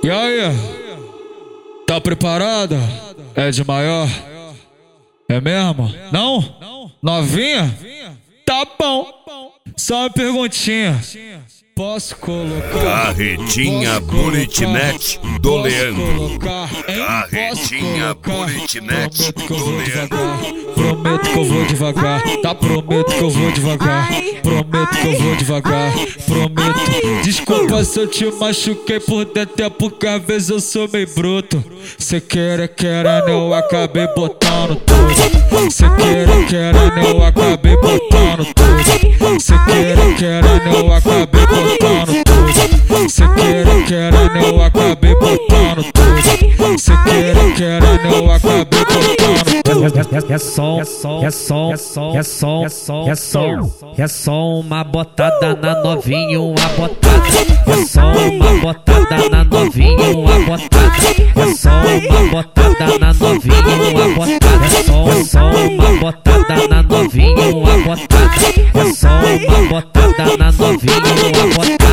E aí? Tá preparada? É de maior? É mesmo? Não? Novinha? Tá bom. Só uma perguntinha. Posso colocar? Carretinha Buritnet do Leandro. Carretinha Buritnet do Leandro. Prometo que eu vou devagar. Tá, prometo que eu vou devagar. Prometo que eu vou devagar. Prometo. Desculpa se eu te machuquei por dentro, é porque às vezes eu sou meio bruto. Cê querendo, eu acabei botando tudo. Cê querendo, eu acabei botando tudo. Cê querendo, eu acabei botando tudo. Cê querendo, eu acabei botando tudo. Cê querendo, eu acabei botando tudo. É só uma botada na novinha, uma botada. É só uma botada na novinha, uma botada. É só uma botada na novinha, uma botada. É só uma botada na novinha, uma botada. É só uma botada na novinha, uma botada.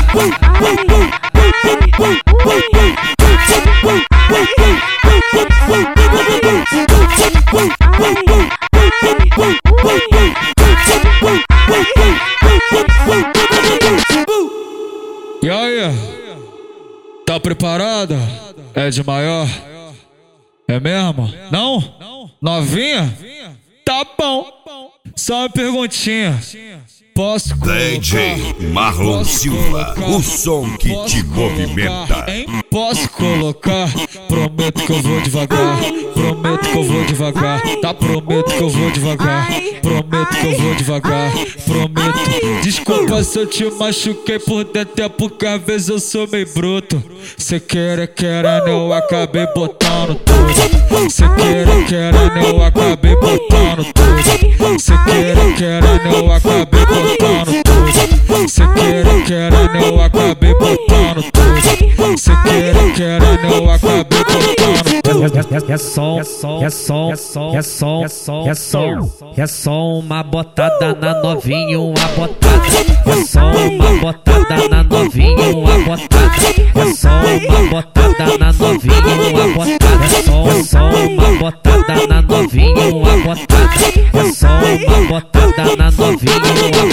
E aí? Tá preparada? É de maior? É mesmo? Não? Novinha? Tá bom. Só uma perguntinha. Posso colocar? DJ Marlon Silva, o som que te movimenta. Posso colocar? Prometo que eu vou devagar. Prometo que eu vou devagar. Tá, prometo que eu vou devagar. Prometo que eu vou devagar. Prometo. Desculpa se eu te machuquei por dentro, é porque às vezes eu sou meio bruto. Cê querendo, eu acabei botando tudo. Cê querendo, eu acabei botando tudo. Cê querendo, eu acabei botando tudo. Cê querendo, eu acabei botando tudo. Cê querendo, eu acabei botando tudo. É só uma botada na novinha, uma botada. É só uma botada na novinha, uma botada. É só uma botada na novinha, uma botada. É só uma botada na novinha, uma botada. É só uma botada na novinha, uma